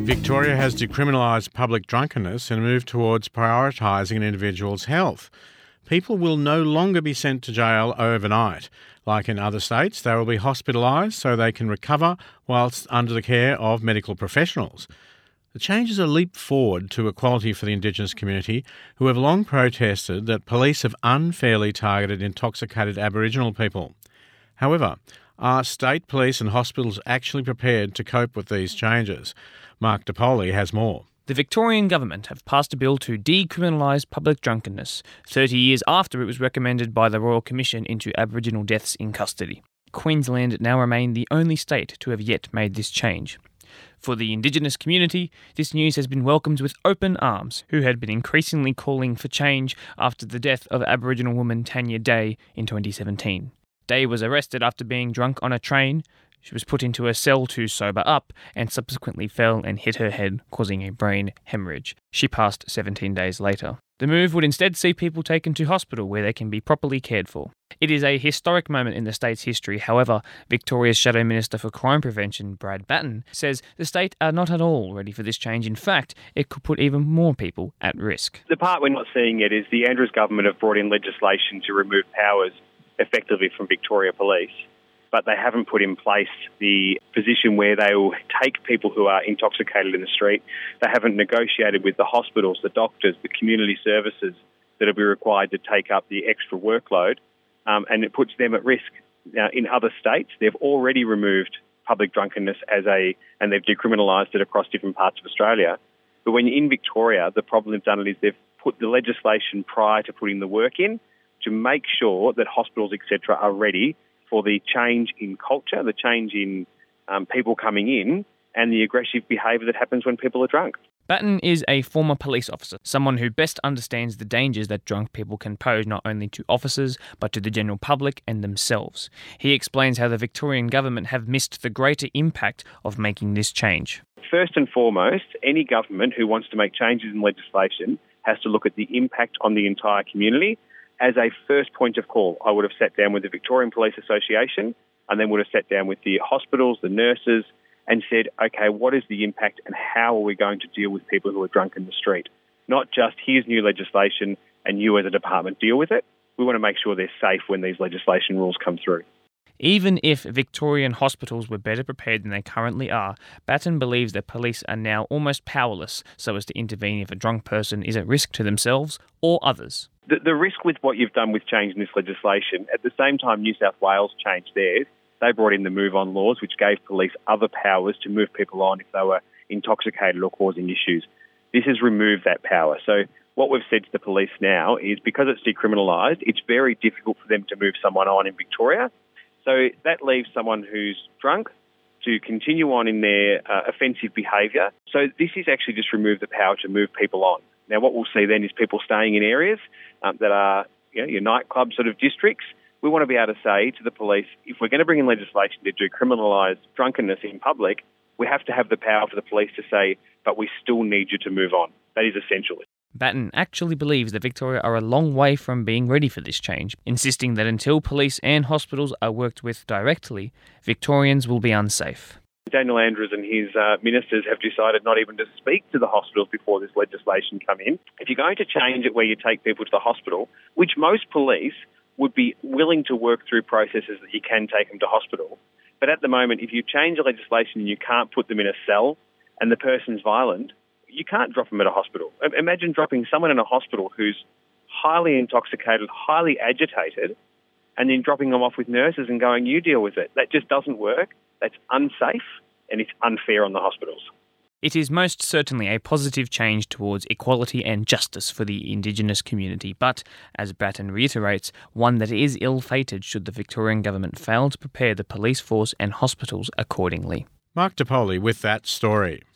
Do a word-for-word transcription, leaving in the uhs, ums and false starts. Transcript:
Victoria has decriminalised public drunkenness and moved towards prioritising an individual's health. People will no longer be sent to jail overnight. Like in other states, they will be hospitalised so they can recover whilst under the care of medical professionals. The change is a leap forward to equality for the Indigenous community, who have long protested that police have unfairly targeted intoxicated Aboriginal people. However, are state police and hospitals actually prepared to cope with these changes? Mark DePoli has more. The Victorian government have passed a bill to decriminalise public drunkenness, thirty years after it was recommended by the Royal Commission into Aboriginal deaths in custody. Queensland now remain the only state to have yet made this change. For the Indigenous community, this news has been welcomed with open arms, who had been increasingly calling for change after the death of Aboriginal woman Tanya Day in twenty seventeen. Day was arrested after being drunk on a train. She was put into a cell to sober up and subsequently fell and hit her head, causing a brain hemorrhage. She passed seventeen days later. The move would instead see people taken to hospital where they can be properly cared for. It is a historic moment in the state's history. However, Victoria's Shadow Minister for Crime Prevention, Brad Batten, says the state are not at all ready for this change. In fact, it could put even more people at risk. The part we're not seeing yet is the Andrews government have brought in legislation to remove powers effectively from Victoria Police, but they haven't put in place the position where they will take people who are intoxicated in the street. They haven't negotiated with the hospitals, the doctors, the community services that will be required to take up the extra workload, um, and it puts them at risk. Now, in other states, they've already removed public drunkenness as a, and they've decriminalised it across different parts of Australia. But when you're in Victoria, the problem they've done is they've put the legislation prior to putting the work in to make sure that hospitals, et cetera, are ready for the change in culture, the change in um, people coming in, and the aggressive behaviour that happens when people are drunk. Batten is a former police officer, someone who best understands the dangers that drunk people can pose not only to officers, but to the general public and themselves. He explains how the Victorian government have missed the greater impact of making this change. First and foremost, any government who wants to make changes in legislation has to look at the impact on the entire community. As a first point of call, I would have sat down with the Victorian Police Association and then would have sat down with the hospitals, the nurses, and said, okay, what is the impact and how are we going to deal with people who are drunk in the street? Not just, here's new legislation and you as a department deal with it. We want to make sure they're safe when these legislation rules come through. Even if Victorian hospitals were better prepared than they currently are, Batten believes that police are now almost powerless so as to intervene if a drunk person is at risk to themselves or others. The, the risk with what you've done with changing this legislation, at the same time New South Wales changed theirs, they brought in the Move On laws, which gave police other powers to move people on if they were intoxicated or causing issues. This has removed that power. So what we've said to the police now is because it's decriminalised, it's very difficult for them to move someone on in Victoria. So that leaves someone who's drunk to continue on in their uh, offensive behaviour. So this is actually just remove the power to move people on. Now, what we'll see then is people staying in areas um, that are, you know, your nightclub sort of districts. We want to be able to say to the police, if we're going to bring in legislation to decriminalise drunkenness in public, we have to have the power for the police to say, but we still need you to move on. That is essential. Batten actually believes that Victoria are a long way from being ready for this change, insisting that until police and hospitals are worked with directly, Victorians will be unsafe. Daniel Andrews and his uh, ministers have decided not even to speak to the hospitals before this legislation come in. If you're going to change it where you take people to the hospital, which most police would be willing to work through processes that you can take them to hospital. But at the moment, if you change the legislation and you can't put them in a cell and the person's violent, you can't drop them at a hospital. Imagine dropping someone in a hospital who's highly intoxicated, highly agitated, and then dropping them off with nurses and going, you deal with it. That just doesn't work. That's unsafe and it's unfair on the hospitals. It is most certainly a positive change towards equality and justice for the Indigenous community, but, as Batten reiterates, one that is ill-fated should the Victorian government fail to prepare the police force and hospitals accordingly. Mark DePoli with that story.